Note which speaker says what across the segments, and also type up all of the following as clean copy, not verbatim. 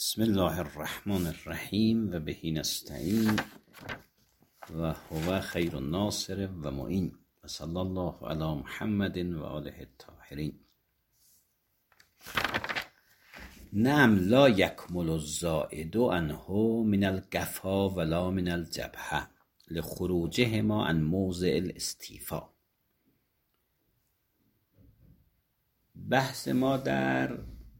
Speaker 1: بسم الله الرحمن الرحیم و بهی نستعین و هو خیر الناصر و معین و صلی الله علی محمد و آله الطاهرین. نعم لا یکمل الزائد عنه من القفا ولا من الجبهه لخروجهما عن موضع الاستیفاء. بحث ما در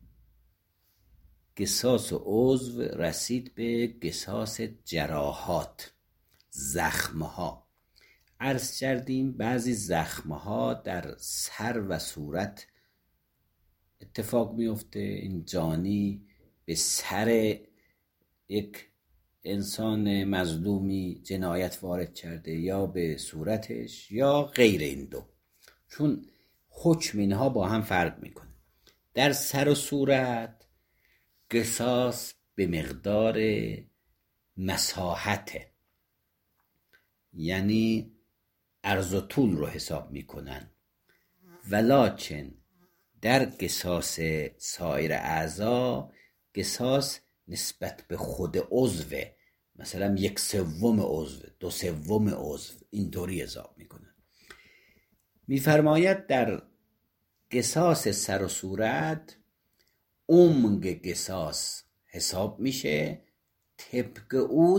Speaker 1: قصاص عضو رسید به قصاص جراحات، زخمها. عرض کردیم بعضی زخمها در سر و صورت اتفاق میفته. این جانی به سر یک انسان مظلومی جنایت وارد کرده یا به صورتش یا غیر این دو، چون حکم اینها با هم فرق میکنه. در سر و صورت قصاص به مقدار مساحته، یعنی عرض و طول رو حساب میکنن، ولکن در قصاص سایر اعضا قصاص نسبت به خود عضو، مثلا 1/3 عضو، 2/3 عضو، اینطوری حساب میکنن. میفرماید در قصاص سر و صورت عمق قصاص حساب میشه، طبق او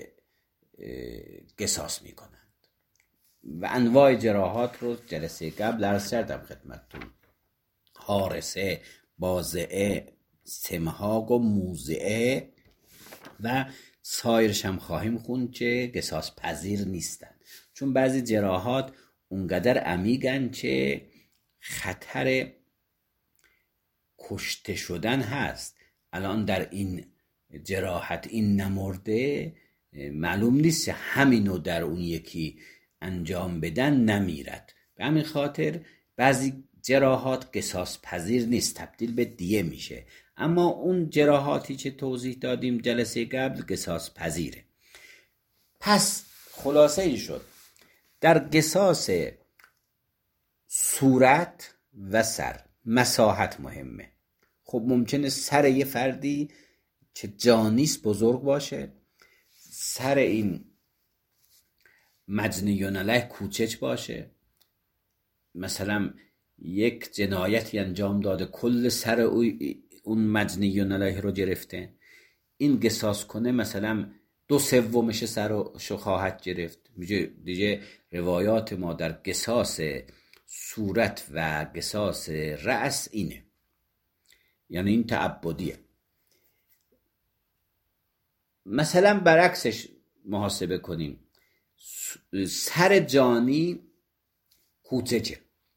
Speaker 1: قصاص میکنند. و انواع جراحات رو جلسه قبل عرض کردم خدمتتون: حارسه، بازعه، سمهاق و موزعه و سایرش هم خواهیم خوند که قصاص پذیر نیستن، چون بعضی جراحات اونقدر عمیقن که خطر کشته شدن هست. الان در این جراحت این نمرده، معلوم نیست همینو در اون یکی انجام بدن نمیرد. به همین خاطر بعضی جراحات قصاص پذیر نیست، تبدیل به دیه میشه. اما اون جراحاتی که توضیح دادیم جلسه قبل قصاص پذیره. پس خلاصه ای شد در قصاص صورت و سر مساحت مهمه. خب ممکنه سر یه فردی که جانیست بزرگ باشه، سر این مجنیون علیه کوچک باشه. مثلا یک جنایتی انجام داده، کل سر اون مجنیون علیه رو گرفته، این قصاص کنه مثلا 2/3 سرشو خواهد گرفت. دیگه روایات ما در قصاص صورت و قصاص رأس اینه، یعنی این تعبدیه. مثلا برعکسش محاسبه کنیم، سر جانی کوچکه،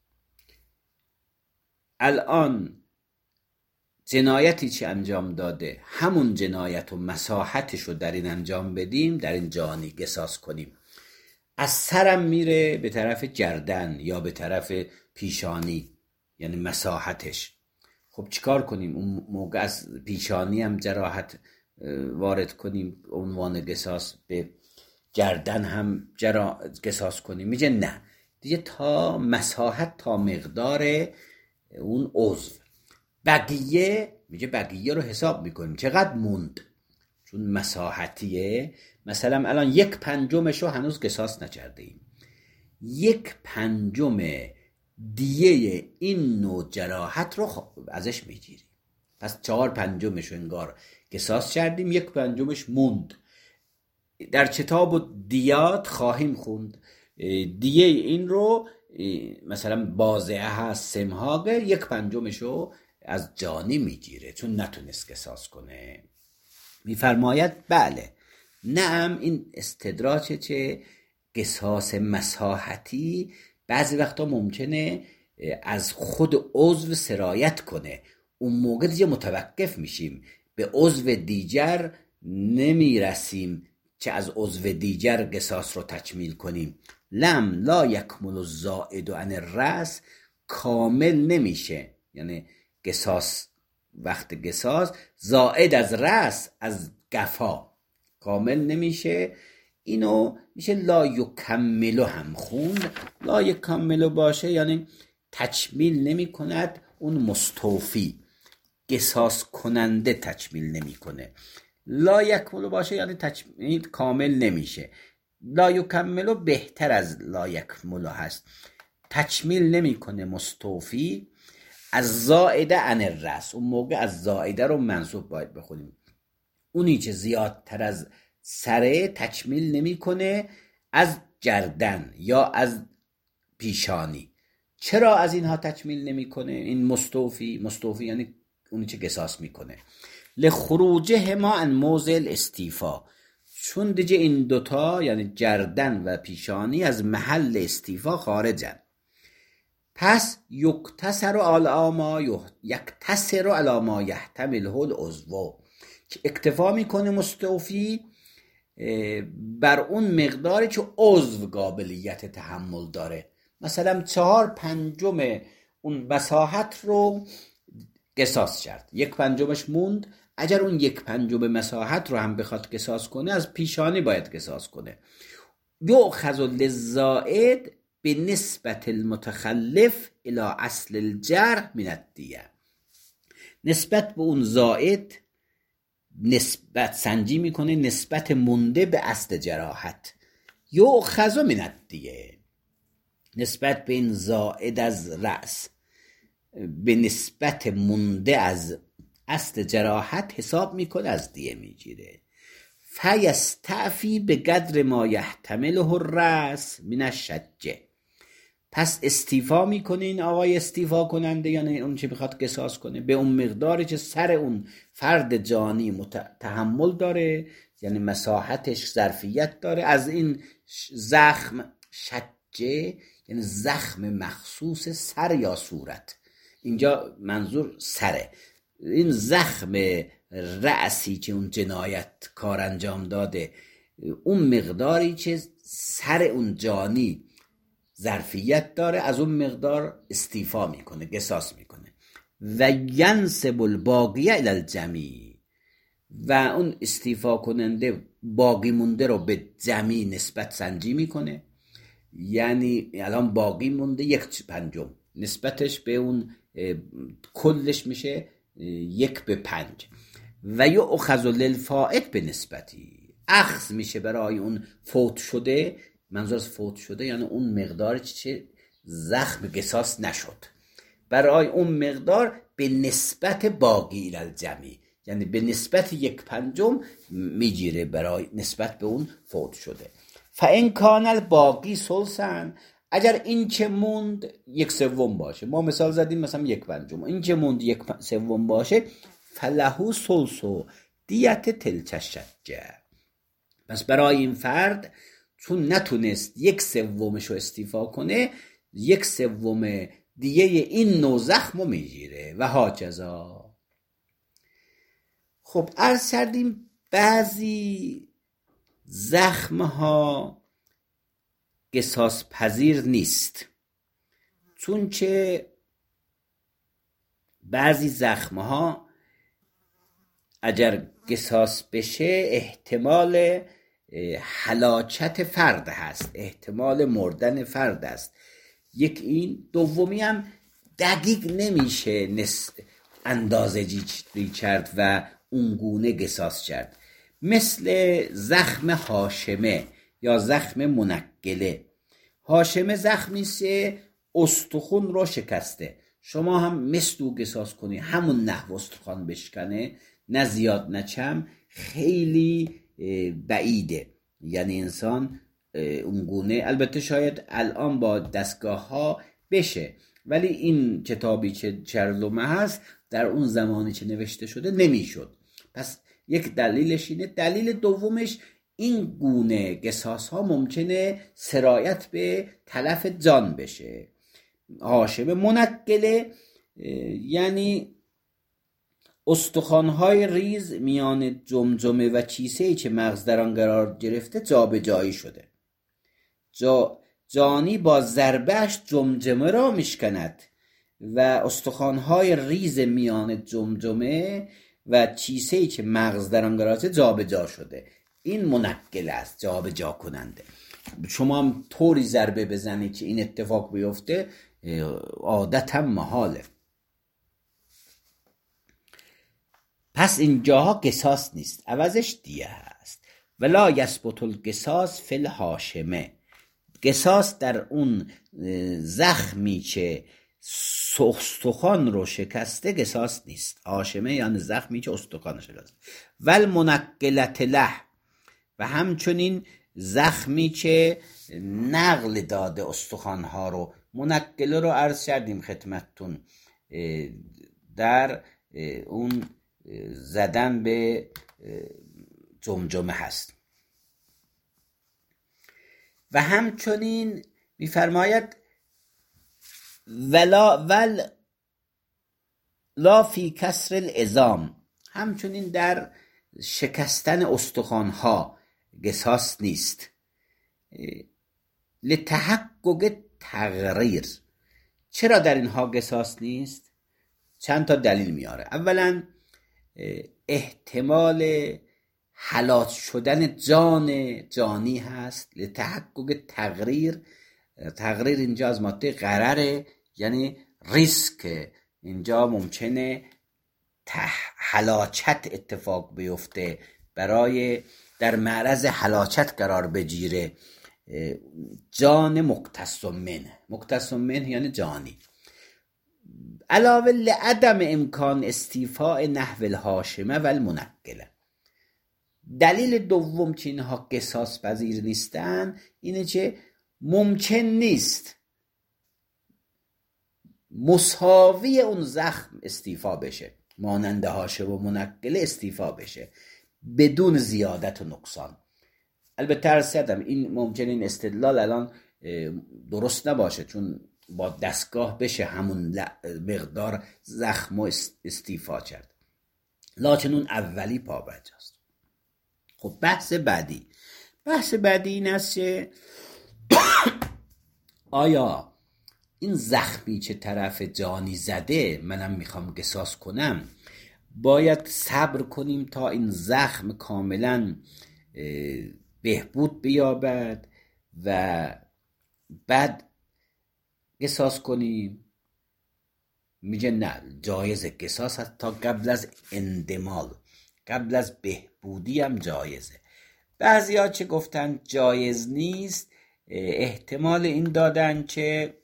Speaker 1: الان جنایتی چی انجام داده، همون جنایت و مساحتش رو در این انجام بدیم، در این جانی قصاص کنیم. از سرم میره به طرف گردن یا به طرف پیشانی، یعنی مساحتش. خب چیکار کنیم؟ اون موقع از پیشانی هم جراحت وارد کنیم، عنوان قصاص به گردن هم قصاص کنیم؟ میگه نه دیگه، تا مساحت، تا مقدار اون عضو. بقیه میگه بقیه رو حساب میکنیم چقدر موند، چون مساحتیه. مثلا الان 1/5 رو هنوز قصاص نکرده ایم، 1/5 دیه این نوع جراحت رو ازش میگیریم. پس 4/5 رو انگار قصاص کردیم، 1/5 موند. در کتاب و دیات خواهیم خوند دیه این رو، مثلا بازعه هست، سمهاقه، 1/5 رو از جانی میگیره چون نتونست قصاص کنه. میفرماید بله، نعم این استدراجه که قصاص مساحتی بعضی وقتا ممکنه از خود عضو سرایت کنه، اون موقع دیگه متوقف میشیم، به عضو دیگر نمیرسیم که از عضو دیگر قصاص رو تکمیل کنیم. لم لا یکمل الزائد عن الرأس، کامل نمیشه، یعنی قصاص وقت قصاص زائد از رأس، از قفا کامل نمیشه. اینو میشه لا یکملو هم خوند. لا یکملو باشه یعنی تکمیل نمی کند اون مستوفی. قصاص کننده تکمیل نمیکنه. لا یکمل باشه یعنی تکمیل کامل نمیشه. لا یکمل بهتر از لا یکمل هست. تکمیل نمیکنه مستوفی از زائده عن الرأس. اون موقع از زائده رو منصوب باید بخونیم. اونی که زیادتر از سره تکمیل نمیکنه از گردن یا از پیشانی. چرا از اینها تکمیل نمیکنه؟ این مستوفی یعنی اونی که قصاص میکنه. لخروجهما عن موضع الاستیفا، چون دیگه این دوتا یعنی گردن و پیشانی از محل استیفا خارجن. پس یکتسر علی ما یحتمله العضو، که اکتفا میکنه مستوفی بر اون مقداری که عضو قابلیت تحمل داره. مثلا 4/5 اون مساحت رو قصاص کرد، 1/5 موند. اگر اون 1/5 مساحت رو هم بخواد قصاص کنه از پیشانی باید قصاص کنه. یؤخذ للزائد به نسبت المتخلف الى اصل الجرح من الدیه. نسبت به اون زائد نسبت سنجی میکنه، نسبت مونده به اصل جراحت. یؤخذ من الدیه، نسبت به این زائد از رأس به نسبت مونده از اصل جراحت حساب میکنه، از دیه میگیره. فیستعفی به قدر ما یحتمله الرأس من الشجه. پس استیفا میکنه این آقای استیفا کننده، یعنی اون چه بخواد قصاص کنه، به اون مقداری که سر اون فرد جانی تحمل داره، یعنی مساحتش ظرفیت داره. از این زخم، شجه یعنی زخم مخصوص سر یا صورت، اینجا منظور سره. این زخم رأسی که اون جنایت کار انجام داده، اون مقداری که سر اون جانی ظرفیت داره، از اون مقدار استیفا میکنه، قصاص میکنه. و ینسب الباقی الی الجمیع، و اون استیفا کننده باقی مونده رو به جمیع نسبت سنجی میکنه. یعنی الان باقی مونده 1/5، نسبتش به اون کلش میشه 1/5. و یؤخذ للفائت به نسبتی، اخذ میشه برای اون فوت شده. منظور از فوت شده یعنی اون مقدار چه زخم قصاص نشد، برای اون مقدار به نسبت باقی الالجمیع، یعنی به نسبت 1/5 میگیره برای نسبت به اون فوت شده. فان کان الباقی ثلثا، اگر این که موند 1/3 باشه، ما مثال زدیم مثلا 1/5، این که موند 1/3 باشه، فله ثلث دیت تلک الشجه. پس برای این فرد چون نتونست 1/3 رو استیفا کنه، 1/3 دیگه این نوع زخم رو میگیره و هاکذا. خب عرض کردیم بعضی زخم ها قصاص پذیر نیست، چون که بعضی زخم ها اگر قصاص بشه احتمال هلاکت فرد هست، احتمال مردن فرد است. یک این. دومی هم دقیق نمیشه اندازه جویی کرد و اونگونه قصاص کرد. مثل زخم هاشمه یا زخم منقله. هاشمه زخمی سه استخون رو شکسته، شما هم مثل او قصاص کنی، همون نحو استخوان بشکنه، نه زیاد نه کم، خیلی بعیده. یعنی انسان اونگونه، البته شاید الان با دستگاه ها بشه، ولی این کتابی که چرلومه هست در اون زمانی که نوشته شده نمیشد. پس یک دلیلش اینه. دلیل دومش این گونه قصاص ها ممکنه سرایت به تلف جان بشه. هاشمه منقله یعنی استخوان‌های ریز میان جمجمه و کیسه‌ای که مغز در آن قرار گرفته جابجایی شده. جانی با ضربه‌اش جمجمه را میشکند و استخوان‌های ریز میان جمجمه و کیسه‌ای که مغز در آن قرار گرفته جابجا شده. این منقل است، جابجا کننده. شما هم طوری ضربه بزنید که این اتفاق بیفته عادتاً محاله. پس اینجاها قصاص نیست، عوضش دیه هست. ولا یثبت القصاص فی الهاشمه، قصاص در اون زخمی که استخوان رو شکسته قصاص نیست. هاشمه یعنی زخمی که استخوان شکسته. والمنقلة له، و همچنین زخمی که نقل داده استخوانها رو. منقله رو عرض کردیم خدمتتون، در اون زدن به جمجمه هست. و همچنین می‌فرماید لا فی کسر العظام، همچنین در شکستن استخوانها قصاص نیست. لتحقق تغریر، چرا در اینها قصاص نیست؟ چند تا دلیل میاره. اولا احتمال هلاک شدن جانی هست. لتحقق تغریر، تغریر اینجا از ماده غرره، یعنی ریسک. اینجا ممکنه هلاکت اتفاق بیفته، برای در معرض هلاکت قرار بگیره جان مقتص من یعنی جانی. علاوه لعدم امکان استیفاء نحو الهاشمه و المنقله. دلیل دوم که اینها قصاص پذیر نیستن اینه که ممکن نیست مساوی اون زخم استیفا بشه، مانند هاشم و منقله استیفا بشه بدون زیادت و نقصان. البته عرض کردم این ممکن این استدلال الان درست نباشه، چون با دستگاه بشه همون مقدار زخم و استیفا کرد، لکن اون اولی پابرجاست. خب بحث بعدی این است که آیا این زخمی که طرف جانی زده منم میخوام قصاص کنم، باید صبر کنیم تا این زخم کاملا بهبود بیابد و بعد قصاص کنیم؟ میگه نه، جایز قصاص هست تا قبل از اندمال، قبل از بهبودی هم جایزه. بعضیا چه گفتن جایز نیست، احتمال این دادن که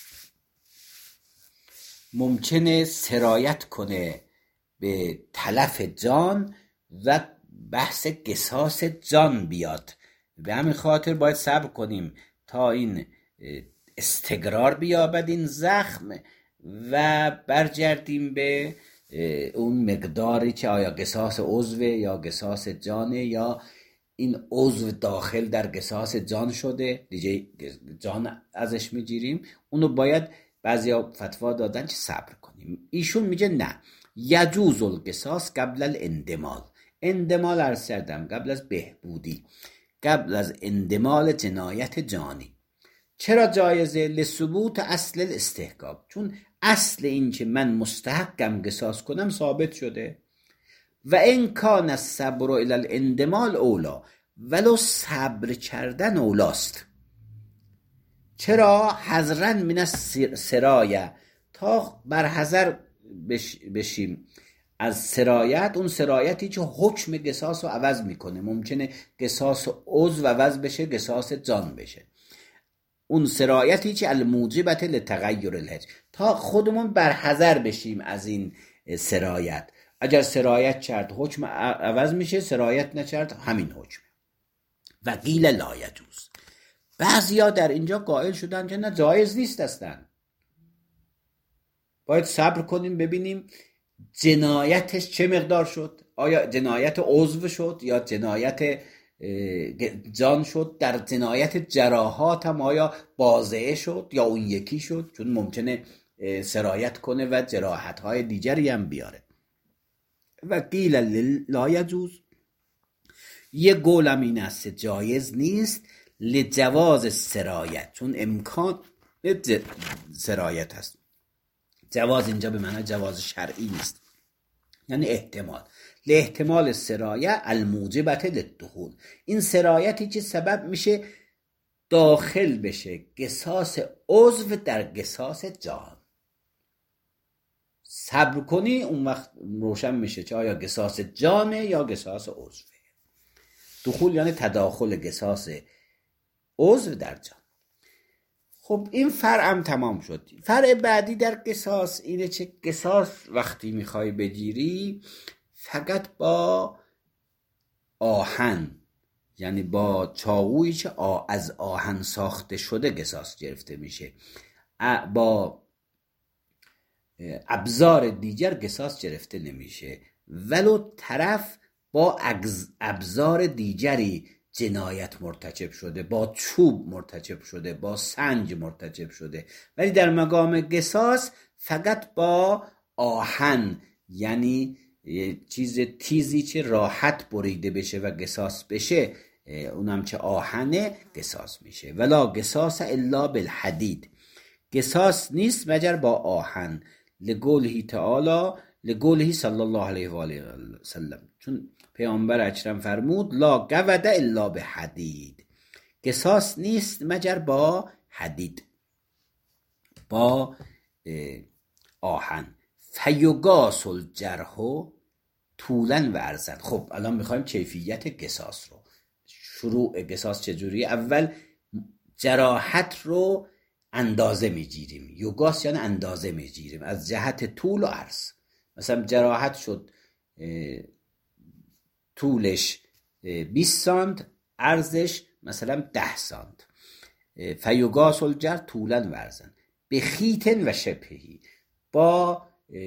Speaker 1: ممکنه سرایت کنه به تلف جان و بحث قصاص جان بیاد. به همین خاطر باید صبر کنیم تا این استقرار بیابد این زخم و برگردیم به اون مقداری که آیا قصاص عضو یا قصاص جانه، یا این عضو داخل در قصاص جان شده دیگه جان ازش میگیریم. اونو باید بعضیا فتوا دادن که صبر کنیم. ایشون میگه نه، یجوز القصاص قبل الاندمال. اندمال عرض کردم قبل از بهبودی، قبل از اندمال جنایت جانی. چرا جایزه؟ لثبوت اصل الاستحقاق، چون اصل این که من مستحقم قصاص کنم ثابت شده. و ان کان الصبر الی الاندمال اولا، ولو صبر کردن اولاست. چرا؟ حذرا من السرایه، تا بر حذر بشیم از سرایت. اون سرایتی که حکم قصاص رو عوض میکنه، ممکنه قصاص عضو عوض بشه قصاص جان بشه. اون سرایتی که الموجبت لتغیر الحج، تا خودمون بر حذر بشیم از این سرایت. اگر سرایت کرد حکم عوض میشه، سرایت نکرد همین حکم. و قیل لا یجوز، بعضیا در اینجا قائل شدن که نه جایز نیست هستن. باید صبر کنیم ببینیم جنایتش چه مقدار شد، آیا جنایت عضو شد یا جنایت جان شد. در جنایت جراحات هم آیا بازعه شد یا اون یکی شد، چون ممکنه سرایت کنه و جراحت های دیگری هم بیاره. و قیل لا یجوز، یه قولم این است جایز نیست، لجواز سرایت، چون امکان سرایت هست. جواز اینجا به معنی جواز شرعی نیست، یعنی احتمال. لاحتمال سرایت الموجبت للدخول، این سرایتی که سبب میشه داخل بشه قصاص عضو در قصاص جان. صبر کنی اون وقت روشن میشه چه آیا قصاص جانه یا قصاص عضوه. دخول یعنی تداخل قصاص عضو در جان. خب این فرع هم تمام شد. فرع بعدی در قصاص اینه چه قصاص وقتی میخوای بگیری فقط با آهن، یعنی با چاقویی که از آهن ساخته شده قصاص گرفته میشه. با ابزار دیگر قصاص گرفته نمیشه، ولو طرف با ابزار دیگری جنایت مرتکب شده، با چوب مرتکب شده، با سنج مرتکب شده، ولی در مقام قصاص فقط با آهن، یعنی چیز تیزی که راحت بریده بشه و قصاص بشه، اونم چه آهنه، قصاص میشه. ولا قصاص الا بالحدید، قصاص نیست مگر با آهن. لقوله تعالی، لقوله صلی الله علیه و آله و سلم، چون پیامبر اکرم فرمود لا قود الا بحدید، قصاص نیست مگر با حدید، با آهن. فیقاس الجرح طولا و عرضا. خب الان میخوایم کیفیت قصاص رو، شروع قصاص چجوریه؟ اول جراحت رو اندازه میگیریم، یوگاس یعنی اندازه میگیریم از جهت طول و عرض. مثلا جراحت شد طولش 20 سانت، عرضش مثلا 10 سانت. فیوگاس الجرح طولا و عرضا به خیتن و شبهی، با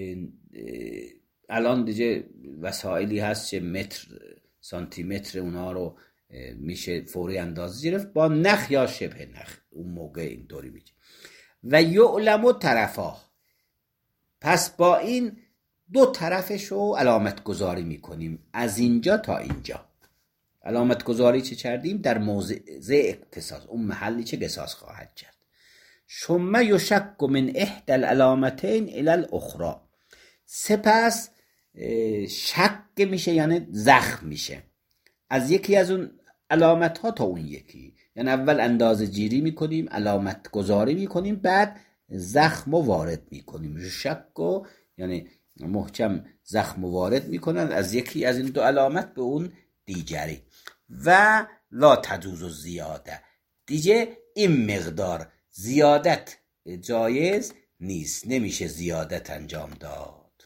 Speaker 1: الان دیگه وسایلی هست که متر سانتی متر اونها رو میشه فوری اندازه گرفت، با نخ یا شبه نخ، اون موقع اینطوری میگه. و یعلم طرفاه، پس با این دو طرفش رو علامت گذاری میکنیم، از اینجا تا اینجا. علامت گذاری چه کردیم؟ در موضع اقتصاص، اون محلی که قصاص خواهد کرد. ثم یشک من احدى العلامتین الی الاخرى، سپس شک میشه یعنی زخم میشه از یکی از اون علامت ها تا اون یکی. یعنی اول اندازه گیری میکنیم، علامت گذاری میکنیم، بعد زخم وارد میکنیم. شک و یعنی محکم زخم وارد میکنن از یکی از این دو علامت به اون دیگری. و لا تجوز الزیاده، دیگه این مقدار زیادت جایز نیست، نمیشه زیادت انجام داد.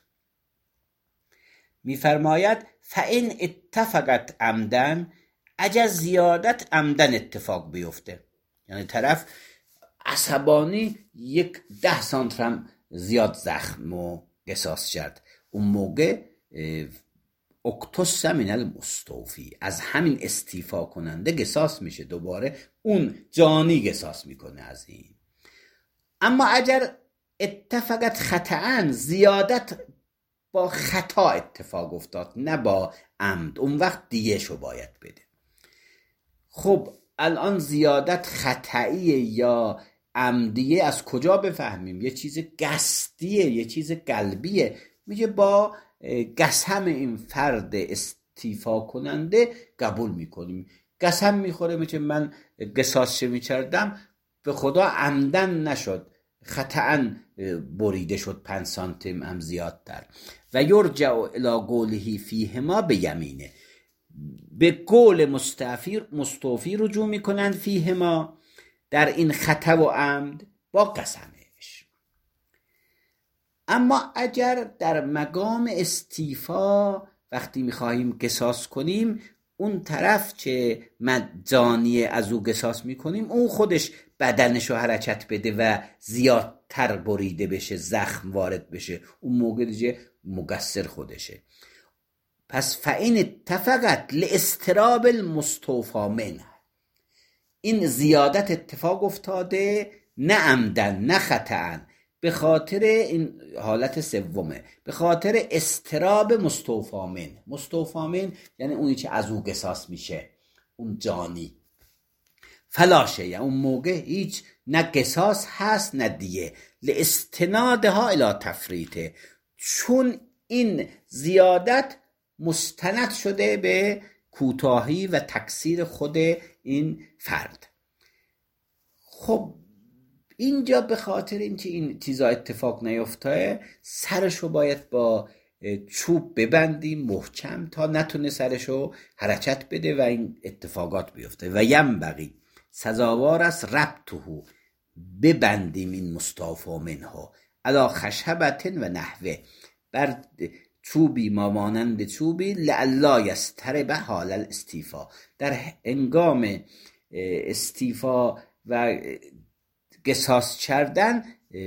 Speaker 1: میفرماید فإن اتفقت عمدن، اگر زیادت عمدن اتفاق بیفته، یعنی طرف عصبانی 10 سانترم زیاد زخم و قصاص کرد، اون موقع اکتس من المستوفی، از همین استیفا کننده قصاص میشه، دوباره اون جانی قصاص میکنه از این. اما اگر اتفقت خطأن، زیادت با خطا اتفاق افتاد نه با عمد، اون وقت دیگه شو باید بده. خب الان زیادت خطئیه یا عمدیه از کجا بفهمیم؟ یه چیز قصدیه، یه چیز قلبیه. میگه با قسم این فرد استیفا کننده قبول میکنیم. قسم میخوره میگه من قصاص چه میکردم به خدا عمدن نشد، خطأ بریده شد 5 سانتیم هم زیادتر. و یرجع الی قوله فیهما به یمینه، به قول مستوفی رجوع میکنند فیهما، در این خطا و عمد، با قسمش. اما اگر در مقام استیفا وقتی میخواهیم قصاص کنیم، اون طرف که جانی از او قصاص میکنیم اون خودش بدنشو حرکت بده و زیادتر بریده بشه، زخم وارد بشه، اون موقع دیگه مقصر خودشه. پس فإن اتفقت لاضطراب المستوفی منه، این زیادت اتفاق افتاده نه عمدن نه خطأ، به خاطر این حالت سومه، به خاطر اضطراب مستوفی من یعنی اونی که از او قصاص میشه، اون جانی. فلاشه، یعنی اون موقع هیچ نه قصاص هست نه دیه، لاستنادها الی تفریطه، چون این زیادت مستند شده به کوتاهی و تقصیر خود این فرد. خب اینجا به خاطر اینکه این چیزا اتفاق نیفته سرشو باید با چوب ببندیم محکم تا نتونه سرشو حرکت بده و این اتفاقات بیفته. و ینبغی سزاوار است ربطه ببندیم این مستعفی منه علی خشبة و نحوه بر چوبی مانند چوبی لعلا یضطرب حال الاستیفا در هنگام استیفا و قصاص کردن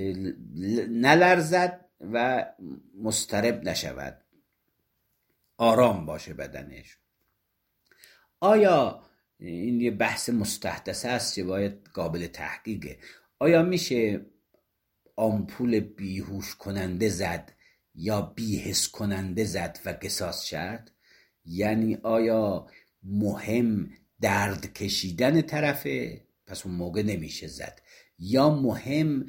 Speaker 1: نلرزد و مضطرب نشود، آرام باشه بدنش. آیا این یه بحث مستحدثه است که باید قابل تحقیقه؟ آیا میشه آمپول بیهوش کننده زد یا بیهس کننده زد و قصاص کرد؟ یعنی آیا مهم درد کشیدن طرفه؟ پس اون موقع نمیشه زد. یا مهم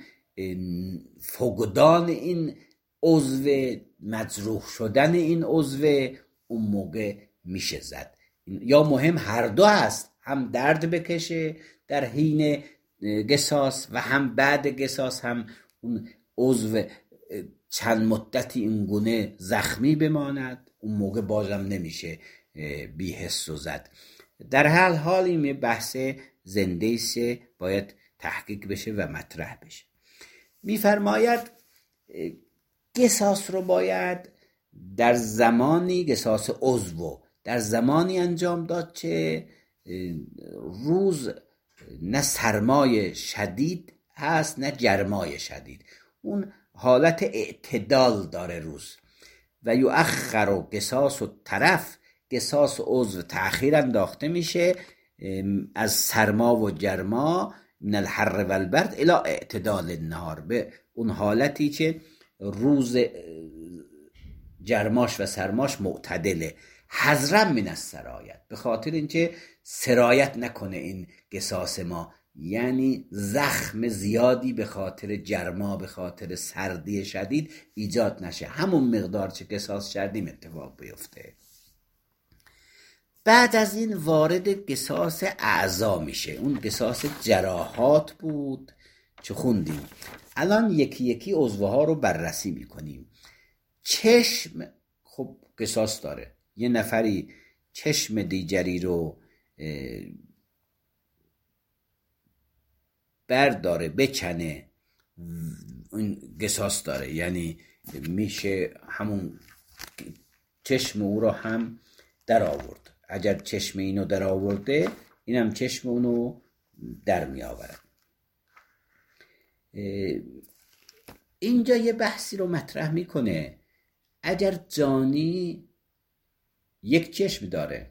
Speaker 1: فقدان این عضو، مجروح شدن این عضو، اون موقع میشه زد. یا مهم هر دو هست، هم درد بکشه در حین قصاص و هم بعد قصاص هم اون عضو چند مدتی اینگونه زخمی بماند، اون موقع بازم نمیشه بی حس و زد. در هر حال این بحث زنده ایست باید تحقیق بشه و مطرح بشه. میفرماید قصاص رو باید در زمانی، قصاص عضو در زمانی انجام داد که روز نه سرمای شدید هست نه گرمای شدید، اون حالت اعتدال داره روز. و یؤخر و قصاص و طرف، قصاص عضو تأخیر انداخته میشه از سرما و گرما، من الحر و البرد الی اعتدال النهار، به اون حالتی که روز گرماش و سرماش معتدله. حذرا من السرایت، به خاطر اینکه سرایت نکنه این قصاص ما، یعنی زخم زیادی به خاطر گرما به خاطر سردی شدید ایجاد نشه، همون مقدار که قصاص کردیم اتفاق بیفته. بعد از این وارد قصاص اعضا میشه. اون قصاص جراحات بود که خوندیم. الان یکی یکی عضوها رو بررسی میکنیم. چشم خب قصاص داره، یه نفری چشم دیگری رو برداره بکنه، اون قصاص داره، یعنی میشه همون چشم او رو هم در آورد. اگر چشم اینو در آورده اینم چشم اونو در می آورد. اینجا یه بحثی رو مطرح میکنه. اگر جانی یک چشم داره،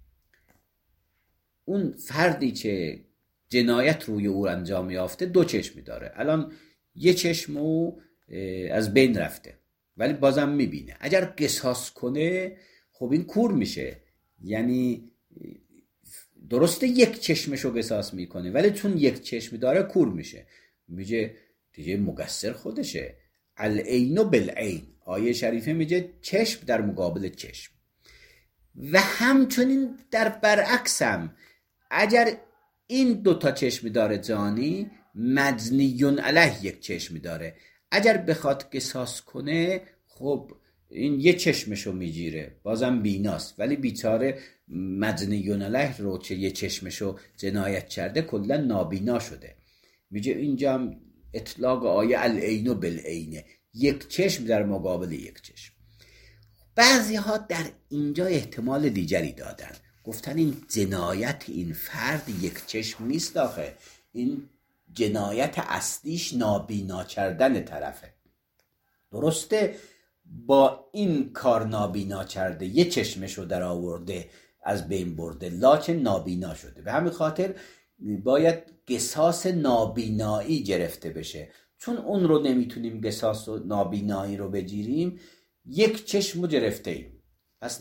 Speaker 1: اون فردی که جنایت روی او انجام یافته دو چشم داره، الان یه چشم او از بین رفته ولی بازم میبینه. اگر قصاص کنه خب این کور میشه، یعنی درسته یک چشمشو قصاص میکنه ولی چون یک چشم داره کور میشه، میگه دیگه مقصر خودشه. العین بالعین، آیه شریفه میگه چشم در مقابل چشم. و همچنین در برعکس هم اگر این دوتا چشم داره جانی، مجنیون علیه یک چشم داره، اگر بخواد قصاص کنه خب این یه چشمشو میگیره، بازم بیناست، ولی بیچاره مجنیون علیه رو که یه چشمشو جنایت کرده کلا نابینا شده. میگه اینجا هم اطلاق آیه العین بالعینه، یک چشم در مقابل یک چشم. بعضی ها در اینجا احتمال دیگری دادن، گفتن این جنایت این فرد یک چشم نیست، آخه این جنایت اصلیش نابینا کردن طرفه. درسته با این کار نابینا کرده، یه چشمشو در آورده از بین برده، لکن نابینا شده. به همین خاطر باید قصاص نابینایی گرفته بشه. چون اون رو نمیتونیم قصاص نابینایی رو بگیریم، یک چشم رو گرفته ایم، پس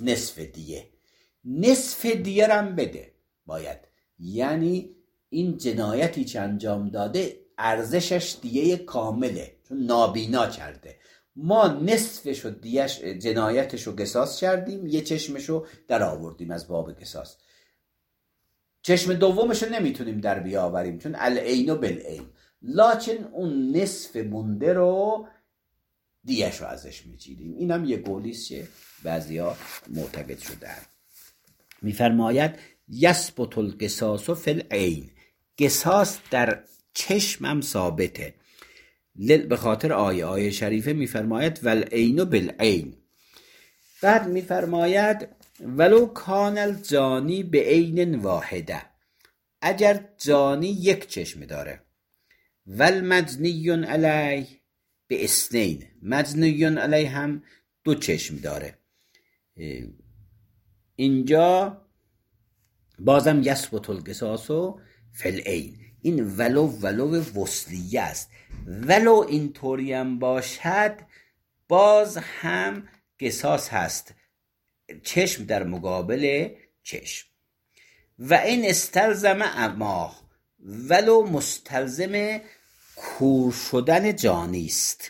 Speaker 1: نصف دیه هم بده باید. یعنی این جنایتی که انجام داده ارزشش دیه کامله، چون نابینا کرده. ما نصفشو دیهش جنایتشو قصاص کردیم، یه چشمشو در آوردیم از باب قصاص. چشم دومشو نمیتونیم در بیاوریم چون العین بالعین، لکن اون نصف مونده رو دیش رو ازش میگیریم. این هم یه قولیست که بعضی ها معتقد شدن. میفرماید یثبت القصاص فی العین، قصاص در چشمم ثابته. به خاطر آیه شریفه میفرماید والعین بالعین. بعد میفرماید ولو کان الجانی بعین واحده، اگر جانی یک چشم داره، والمجنی علیه به اثنین، مجنی علیه هم دو چشم داره. اینجا بازم یثبت القصاص فی العین. این ولو وصلیه است. ولو اینطوری هم باشد باز هم قصاص هست، چشم در مقابل چشم. و این استلزم اما، ولو مستلزم کور شدن جانی است،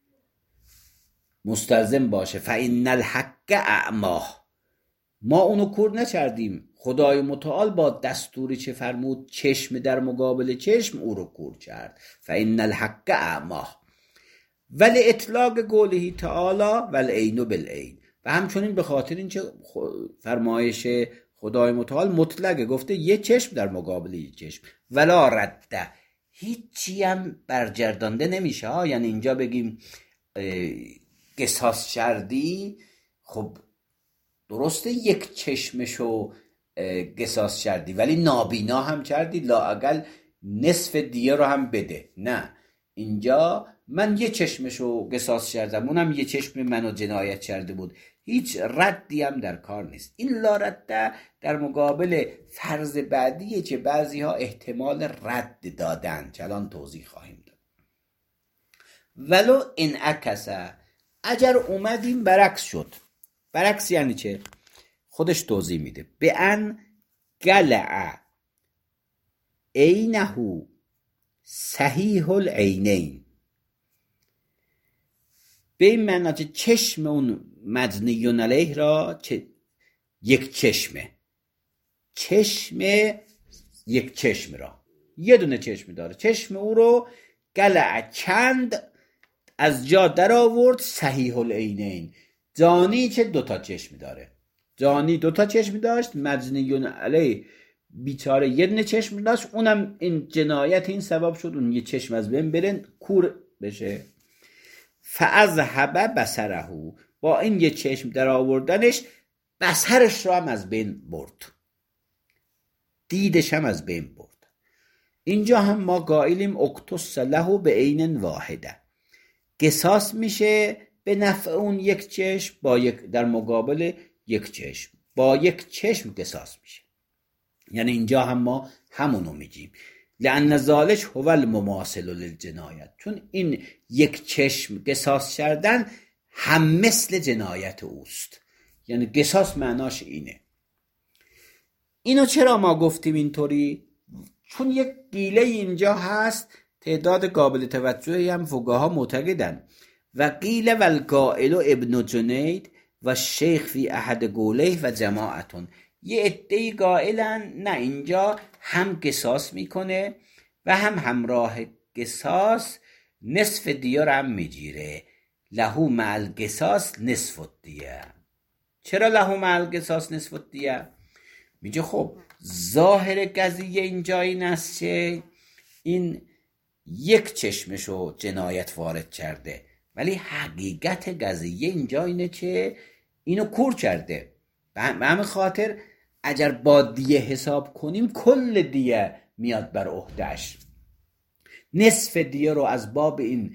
Speaker 1: مستلزم باشه. فإن الحق اعما، ما اونو کور نکردیم، خدای متعال با دستوری چه فرمود؟ چشم در مقابل چشم او رو کور کرد. فإن الحق اعما. ولی اطلاق قوله تعالی والعین بالعین، و همچنین به خاطر اینکه فرمایش خدای متعال مطلقه، گفته یه چشم در مقابل یه چشم. ولا رده، هیچی هم برگردانده نمیشه ها. یعنی اینجا بگیم قصاص کردی، خب درسته یک چشمشو قصاص کردی ولی نابینا هم کردی، لااقل نصف دیه رو هم بده. نه، اینجا من یه چشمشو قصاص کردم، اونم یه چشم منو جنایت کرده بود، هیچ ردی هم در کار نیست. این لا رده در مقابل فرض بعدیه که بعضی ها احتمال رد دادن، که الان توضیح خواهیم داد. ولو این عکسه، اگر اومدیم برعکس شد. برعکس یعنی چه؟ خودش توضیح میده. به ان قلع عینه صحیح العینین، به این معنی که چشم اون مجنی علیه را یک چشمه، چشم یک چشم را، یه دونه چشم داره، چشم او رو قلع کند، از جا در آورد، صحیح العینین، جانی که دوتا چشم داره. جانی دوتا چشم داشت، مجنی علیه بیچاره یه دونه چشم داشت، اونم این جنایت این سبب شد اون یه چشم از بین برن، کور بشه. فاذهب بصره، با این یه چشم در آوردنش بصرش رو هم از بین برد، دیدش هم از بین برد. اینجا هم ما قائلیم اقتص له به عین واحده، قصاص میشه به نفع اون یک چشم با یک در مقابل یک چشم، با یک چشم قصاص میشه. یعنی اینجا هم ما همونو میگیم لأن ذالک هو المماثل للجنایت، چون این یک چشم قصاص کردن هم مثل جنایت اوست. یعنی قصاص معناش اینه. اینو چرا ما گفتیم اینطوری؟ چون یک گیله اینجا هست، تعداد قابل توجهی هم فقها معتقدن. و قیل والقائل ابن جنید و شیخ فی احد قولیه و جماعتون، یه عده‌ای قائلن نه اینجا هم قصاص میکنه و هم همراه قصاص نصف دیه رو هم میگیره. لهو مع القصاص نصف الدیه. چرا لهو مع القصاص نصف الدیه؟ میگه خب ظاهر قضیه اینجا این است که این یک چشمشو جنایت وارد کرده، ولی حقیقت قضیه اینجا اینه که اینو کور کرده. به همین خاطر اگر با دیه حساب کنیم کل دیه میاد بر عهده‌اش. نصف دیه رو از باب این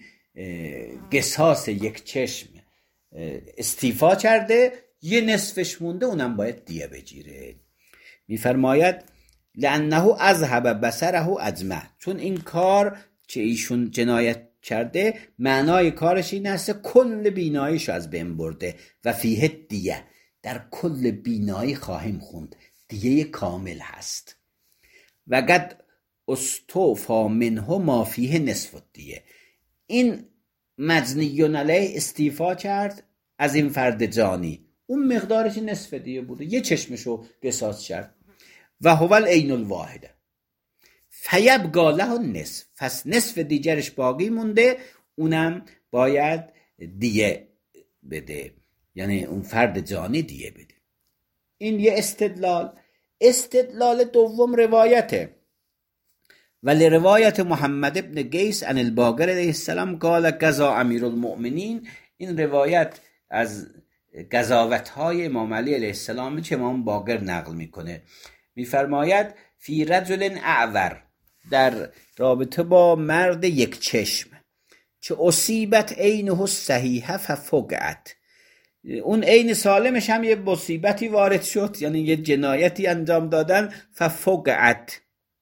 Speaker 1: قصاص یک چشم استیفا کرده، یه نصفش مونده، اونم باید دیه بگیره. میفرماید لانه اذهب بصره اجمع، چون این کار که ایشون جنایت کرده معنای کارش این است کل بیناییشو از بین برده. و فیه دیه، در کل بینایی خواهیم خوند دیه کامل هست. و قد استوفا منه ما فیه نصف الدیه، این مجنی علیه استیفا کرد از این فرد جانی، اون مقدارش نصف دیه بوده، یه چشمشو قصاص کرد. و هو العین الواحده فیبقا له النصف، پس نصف دیگرش باقی مونده، اونم باید دیه بده، یعنی اون فرد جانی دیه بده. این یه استدلال دوم روایته. ولی روایت محمد ابن قیس عن الباقر علیه السلام قال قضا امیر المؤمنین، این روایت از قضاوت‌های امام علی علیه السلام که امام باقر نقل میکنه، میفرماید فی رجل اعور، در رابطه با مرد یک چشم، چه اصیبت عینه الصحیحه ففقعت، اون عین سالمش هم یه مصیبتی وارد شد، یعنی یه جنایتی انجام دادن، ففقعت،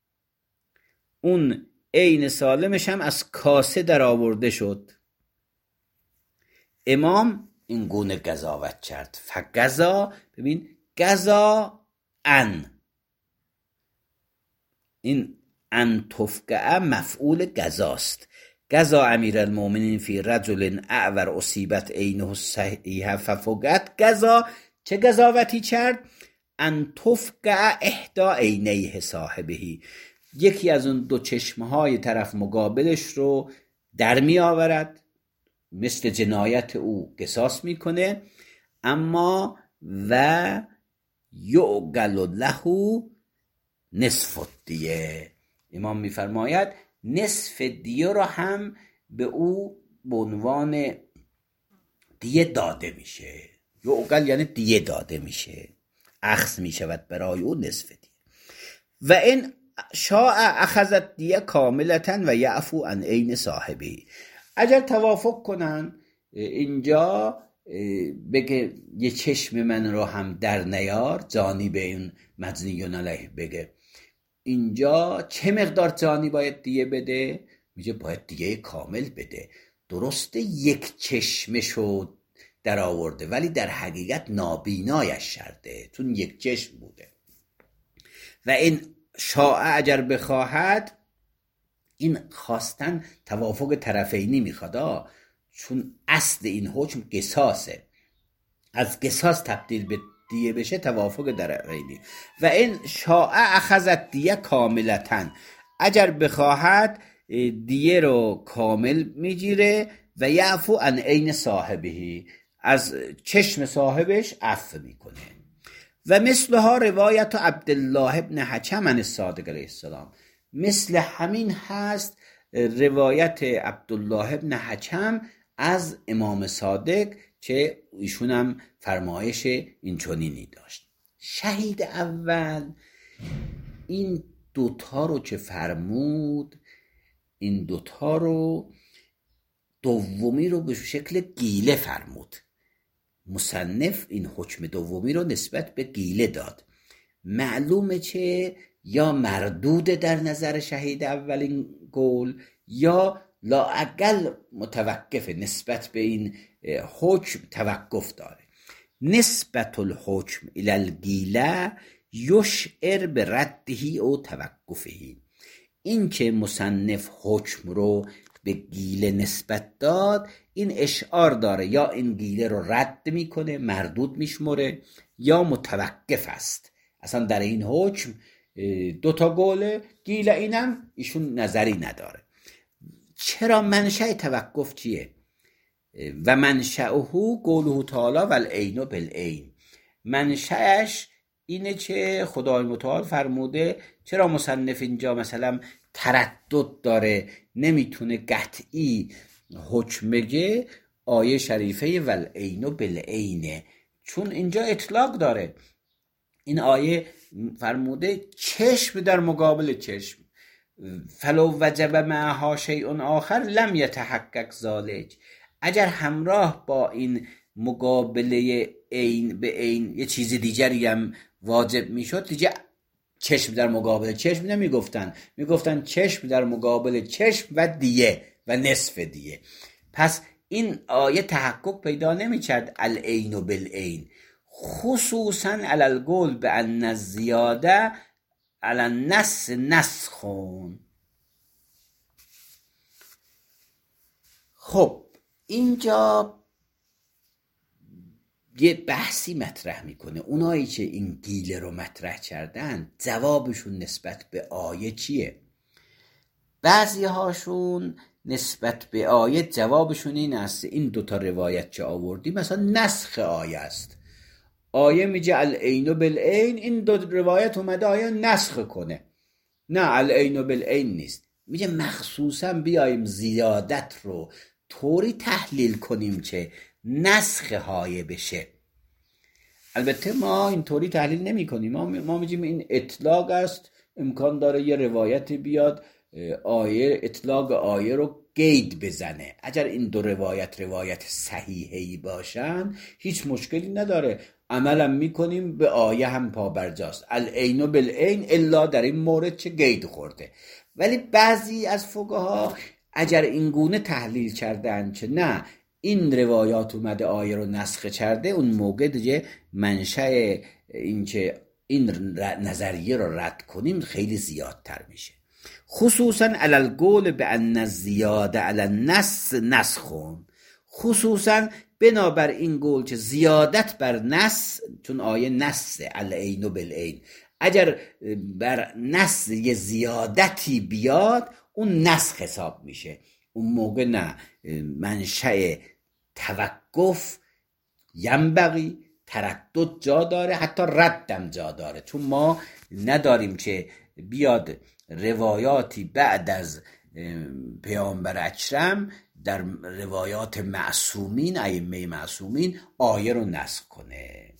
Speaker 1: اون عین سالمش هم از کاسه در آورده شد. امام این گونه قضاوت کرد. فقضا، ببین قضا ان، این ان تفقع مفعول قضاست. قضا امیر المؤمنین فی رجل اعور اصیبت عینه الصحیحه ففقعت، قضا چه قضاوتی کرد؟ ان تفقع احدی عینیه صاحبهی، یکی از اون دو چشمهای طرف مقابلش رو در می آورد، مثل جنایت او قصاص میکنه، اما و یعقل له نصف الدیه، امام میفرماید نصف دیه را هم به او به عنوان دیه داده میشه. یعقل یعنی دیه داده میشه، اخذ میشود برای او نصف دیه. و این شاء اخذت دیه کاملتن و یعفو عن عین صاحبی، اگر توافق کنن اینجا بگه یه چشم من رو هم در نیار، جانی به این مجنیون علیه بگه، اینجا چه مقدار جانی باید دیه بده؟ میگه باید دیه کامل بده. درسته یک چشمشو در آورده، ولی در حقیقت نابینایش شرده، چون یک چشم بوده. و این شاء اگر بخواهد، این خواستن توافق طرفینی میخواد، چون اصل این حکم قصاصه، از قصاص تبدیل به دیه بشه توافق طرفینی. و این شاء اخذت دیه کاملتن، اگر بخواهد دیه رو کامل میگیره، و یعفو عن عین صاحبهی، از چشم صاحبش عفو میکنه. و مثلها روایت عبدالله ابن حکم عن الصادق علیه السلام، مثل همین هست روایت عبدالله ابن حکم از امام صادق که ایشون هم فرمایش این چنینی داشت. شهید اول این دوتا رو که فرمود، این دوتا رو دومی رو به شکل گیله فرمود. مصنف این حکم دومی رو نسبت به گیله داد. معلومه که یا مردود در نظر شهید اولین قول، یا لااقل متوقف، نسبت به این حکم توقف داره. نسبت الحکم الی الگیله یشعر به ردهی او توقفهی، این که مصنف حکم رو به گیله نسبت داد، این اشعار داره یا این گیله رو رد میکنه، مردود میشمره، یا متوقف است. اصلا در این حکم دوتا قوله، گیله اینم ایشون نظری نداره. چرا؟ منشأ توقف چیه؟ و منشأه قوله تعالی و العین بالعین، منشأش اینه که خدای متعال فرموده. چرا مصنف اینجا مثلا تردد داره، نمیتونه قطعی حکم بگه؟ آیه شریفه و العین بالعین، چون اینجا اطلاق داره. این آیه فرموده چشم در مقابل چشم، فلو وجب معها شیء آخر لم یتحقق ذلک، اگر همراه با این مقابله عین به عین یه چیز دیگری هم واجب میشد، دیگه چشم در مقابل چشم نمیگفتن، میگفتن چشم در مقابل چشم و دیه و نصف دیه. پس این آیه تحقق پیدا نمیکرد العین بالعین، خصوصا علی القول بان الزیاده علی النص نسخون. خب اینجا یه بحثی مطرح میکنه. اونایی که این گیله رو مطرح کردن جوابشون نسبت به آیه چیه؟ بعضی هاشون نسبت به آیه جوابشون این است، این دوتا روایت که آوردی مثلا نسخ آیه است. آیه میگه العین بالعین، این دو روایت اومده آیه نسخ کنه. نه، العین بالعین نیست. میگه مخصوصا بیایم زیادت رو طوری تحلیل کنیم که نسخ آیه بشه. البته ما اینطوری تحلیل نمی کنیم. ما میگیم این اطلاق است، امکان داره یه روایت بیاد آیه اطلاق آیه رو قید بزنه. اگر این دو روایت صحیحی باشن هیچ مشکلی نداره، عملا میکنیم به آیه هم پابرجاست. العین بالعین الا در این مورد چه قید خورده. ولی بعضی از فقها اگر این گونه تحلیل کردن که نه این روایات اومده آیه رو نسخ کرده، اون موقع دیگه منشأ این که این نظریه رو رد کنیم خیلی زیادتر میشه. خصوصا علی القول بان الزیاده علی النص نسخون، خصوصا بنابر این قول که زیادت بر نص، چون آیه نص العین بالعین، اگر بر نص یه زیادتی بیاد اون نسخ حساب میشه. اون موقع نه، منشأ توقف ینبغی، تردد جا داره، حتی ردم جا داره، چون ما نداریم که بیاد روایاتی بعد از پیامبر اکرم در روایات معصومین، ائمه معصومین، آیه رو نسخ کنه.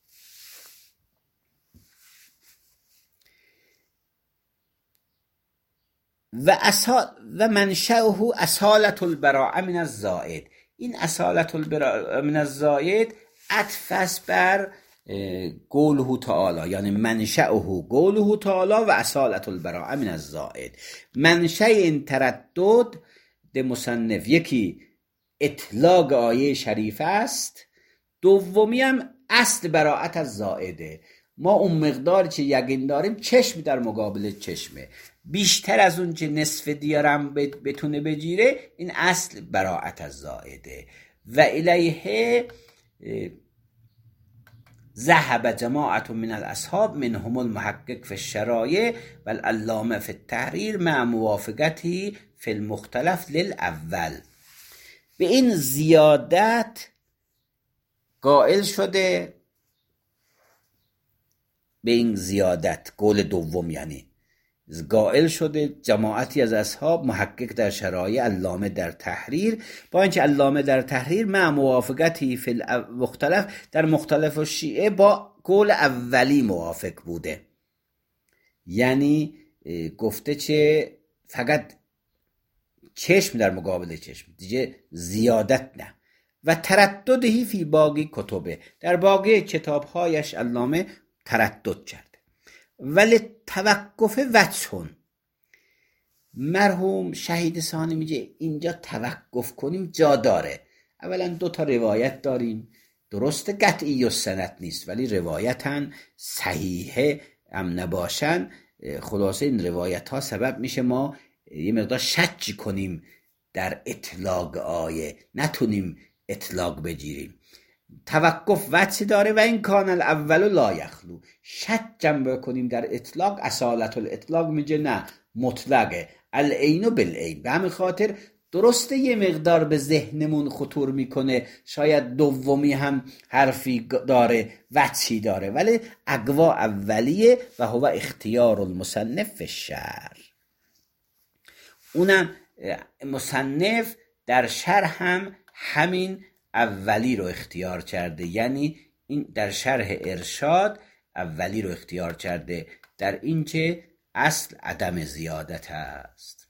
Speaker 1: و منشأه اصالة البراءة من الزائد. این اصالة البراءة من الزائد عطف است بر قوله تعالی، یعنی منشأه قوله تعالی و اصالة البراءة من الزائد. منشأ این تردد ده مصنف یکی اطلاق آیه شریف است، دومی هم اصل براءت از زائده. ما اون مقداری که یقین داریم چشم در مقابل چشمه، بیشتر از اون که نصف دیارم بتونه بگیره، این اصل براءت از زائده. و الیه ذهب جماعت من الاصحاب منهم المحقق فی الشرایع و العلامه فی التحریر مع موافقتی فی المختلف للاول. به این زیادت قائل شده، به این زیادت قول دوم یعنی قائل شده جماعتی از اصحاب، محقق در شرایع، علامه در تحریر، با اینکه علامه در تحریر مع موافقتی فی المختلف، در مختلف و شیعه با قول اولی موافق بوده. یعنی گفته که فقط چشم در مقابل چشم، دیگه زیادت نه. و ترددهی فی باقی کتبه، در باقی کتابهایش علامه تردد کرده. ولی توقف وجهون، مرحوم شهید ثانی میگه اینجا توقف کنیم جا داره. اولا دو تا روایت داریم، درست قطعی و سند نیست ولی روایتن صحیحه هم نباشن، خلاصه این روایت ها سبب میشه ما یه مقدار شک کنیم در اطلاق آیه، نتونیم اطلاق بگیریم. توقف وجه داره و این کان الاول لا یخلو، شک جنبه کنیم در اطلاق، اصالت الاطلاق میگه نه مطلقه، العین بالعین. به همین خاطر درسته یه مقدار به ذهنمون خطور میکنه شاید دومی هم حرفی داره، وجهی داره، ولی اقوا اولیه و هو اختیار المصنف فی الشرح. اونم مصنف در شرح هم همین اولی رو اختیار کرده، یعنی این در شرح ارشاد اولی رو اختیار کرده، در این که اصل عدم زیادت است.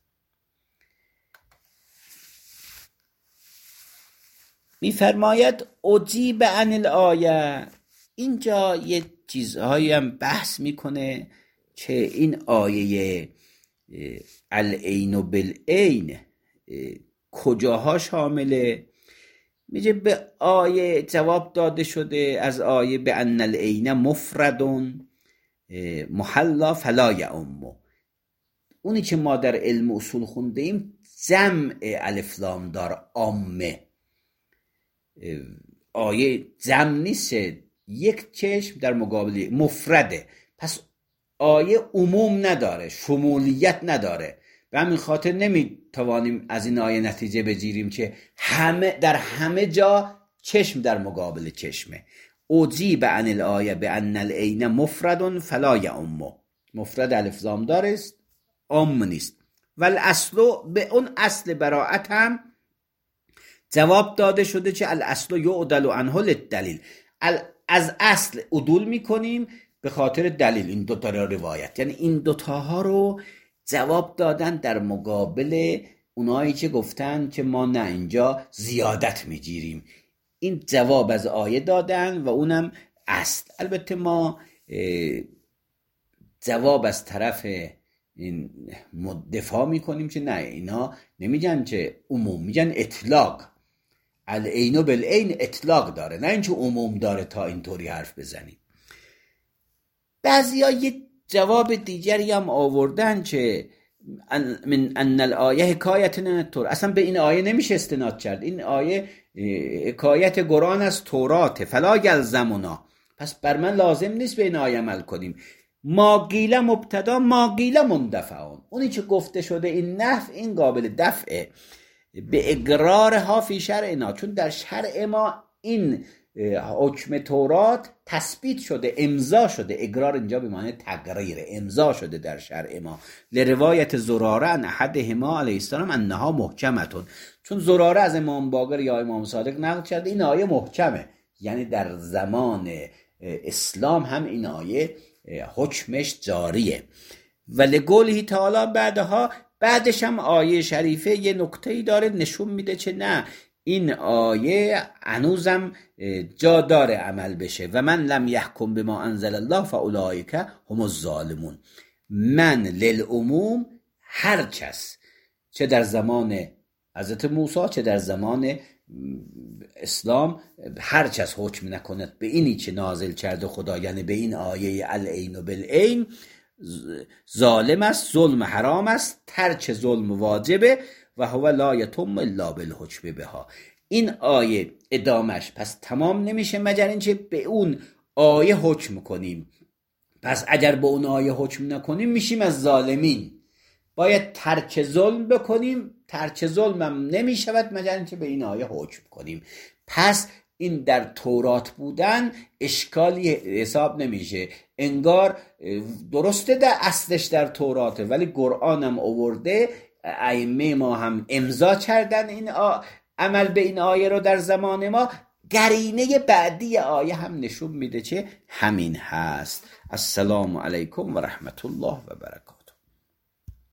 Speaker 1: میفرماید اجیب عن الآیه، اینجا یه چیزهایی هم بحث میکنه که این آیه العین بالعین کجاها شامله. میگه به آیه جواب داده شده از آیه به ان العین مفردون محلا فلا یعم، اونی که ما در علم اصول خونده ایم جمع الف لام دار عامه، آیه جمع نیست، یک چشم در مقابل مفرده، پس آیه عموم نداره، شمولیت نداره. به همین خاطر نمیتوانیم از این آیه نتیجه بگیریم که در همه جا چشم در مقابل چشمه. اجیب عن الآیه بان العین مفرد فلا یعم، مفرد الف لام دار است، عام نیست. و الاصل، به اون اصل براءت هم جواب داده شده که الاصل یعدل عنه للدلیل، از اصل عدول میکنیم به خاطر دلیل. این دوتا روایت، یعنی این دوتاها رو جواب دادن در مقابل اونایی که گفتن که ما نه اینجا زیادت میگیریم. این جواب از آیه دادن و اونم اصل. البته ما جواب از طرف این دفاع میکنیم که نه، اینا نمیگن که عموم، میگن اطلاق. العین بالعین اطلاق داره، نه اینکه عموم داره تا اینطوری حرف بزنیم. بعضیا یه جواب دیگری هم آوردن که من ان الآیه حکایت عن التوراة، اصلا به این آیه نمیشه استناد کرد، این آیه حکایت قرآن از تورات، فلا یلزمنا، پس بر من لازم نیست به این آیه عمل کنیم. ما قیل مبتدا، ما قیل مندفعون، اونی که گفته شده این نفع، این قابل دفعه به اقرارها فی شرعنا، چون در شرع ما این حکم تورات تثبیت شده، امضا شده. اقرار اینجا به معنی تقریر، امضا شده در شرع ما. لروایت زراره ان احدهما علیه السلام انها محکمتون، چون زراره از امام باقر یا امام صادق نقل کرده این آیه محکمه، یعنی در زمان اسلام هم این آیه حکمش جاریه. و لقوله تعالی بعدش هم آیه شریفه یه نکته‌ای داره نشون میده که نه، این آیه هنوزم جا داره عمل بشه. و من لم یحکم بما انزل الله فاولئک هم الظالمون. من للعموم، هر کس، چه در زمان حضرت موسی چه در زمان اسلام، هر کس حکم نکند به اینی که نازل کرده خدا، یعنی به این آیه العین بالعین، ظالم است، ظلم حرام است، ترک ظلم واجبه و هو لا یتم الا بالحکم بها. این آیه ادامش پس تمام نمیشه مگر اینکه به اون آیه حکم کنیم. پس اگر به اون آیه حکم نکنیم میشیم از ظالمین. باید ترک ظلم بکنیم، ترک ظلم هم نمیشود مگر اینکه به این آیه حکم کنیم. پس این در تورات بودن اشکالی حساب نمیشه، انگار درسته در اصلش در توراته ولی قرآن هم آورده، ائمه ما هم امضا کردن این عمل به این آیه رو در زمان ما. قرینه بعدی آیه هم نشون میده که همین هست. السلام علیکم و رحمت الله و برکاته.